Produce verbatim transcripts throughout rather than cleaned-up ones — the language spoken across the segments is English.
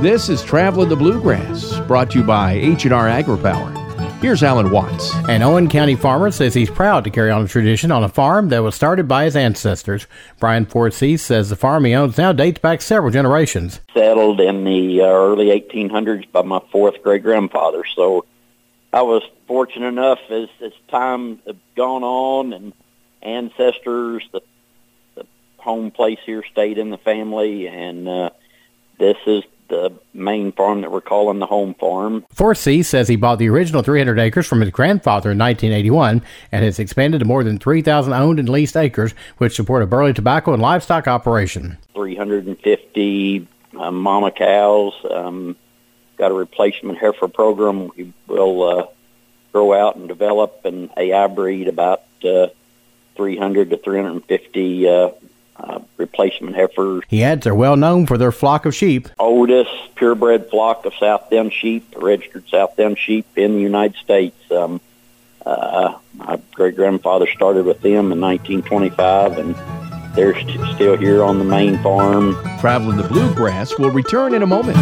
This is Traveling the Bluegrass, brought to you by H and R AgriPower. Here's Alan Watts. An Owen County farmer says he's proud to carry on a tradition on a farm that was started by his ancestors. Brian Forsey says the farm he owns now dates back several generations. Settled in the uh, early eighteen hundreds by my fourth great-grandfather. So I was fortunate enough as, as time had gone on and ancestors, the, the home place here stayed in the family, and uh, this is the main farm that we're calling the home farm. Forsey says he bought the original three hundred acres from his grandfather in nineteen eighty-one and has expanded to more than three thousand owned and leased acres, which support a burley tobacco and livestock operation. three hundred fifty uh, mama cows, um, got a replacement heifer program. We will uh, grow out and develop an A I breed about uh, three hundred to three hundred fifty uh, uh, replacement heifers. He adds they're well known for their flock of sheep. Oldest purebred flock of South Down sheep, registered South Down sheep in the United States. Um, uh, my great-grandfather started with them in nineteen twenty-five, and they're st- still here on the main farm. Traveling the Bluegrass will return in a moment.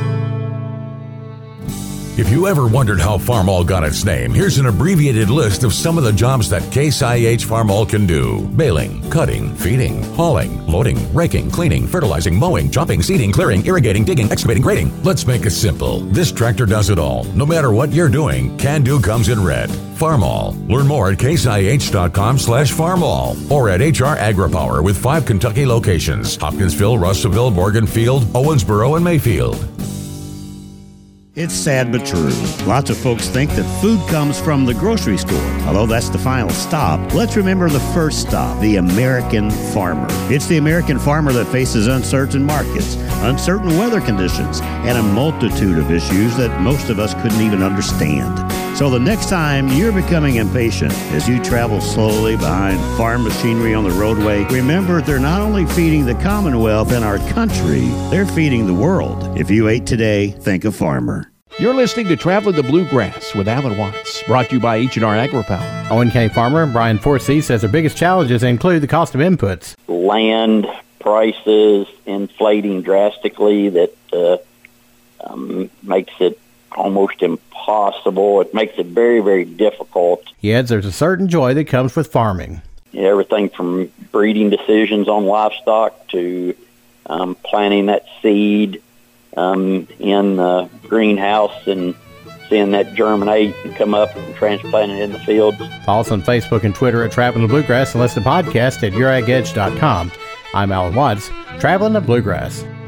If you ever wondered how Farmall got its name, here's an abbreviated list of some of the jobs that Case I H Farmall can do. Baling, cutting, feeding, hauling, loading, raking, cleaning, fertilizing, mowing, chopping, seeding, clearing, irrigating, digging, excavating, grading. Let's make it simple. This tractor does it all. No matter what you're doing, Can Do comes in red. Farmall. Learn more at caseih.com slash farmall or at H R AgriPower with five Kentucky locations: Hopkinsville, Russellville, Morganfield, Owensboro, and Mayfield. It's sad but true. Lots of folks think that food comes from the grocery store. Although that's the final stop, let's remember the first stop, the American farmer. It's the American farmer that faces uncertain markets, uncertain weather conditions, and a multitude of issues that most of us couldn't even understand. So the next time you're becoming impatient as you travel slowly behind farm machinery on the roadway, remember they're not only feeding the Commonwealth and our country, they're feeding the world. If you ate today, think of farmer. You're listening to Traveling the Bluegrass with Alan Watts, brought to you by H and R AgriPower. Owen County farmer Brian Forsey says their biggest challenges include the cost of inputs. Land prices inflating drastically that uh, um, makes it almost impossible. It makes it very, very difficult. He adds there's a certain joy that comes with farming. Everything from breeding decisions on livestock to um, planting that seed um, in the greenhouse and seeing that germinate and come up and transplant it in the fields. Follow us on Facebook and Twitter at Traveling the Bluegrass and listen to the podcast at your ag edge dot com. I'm Alan Watts, Traveling the Bluegrass.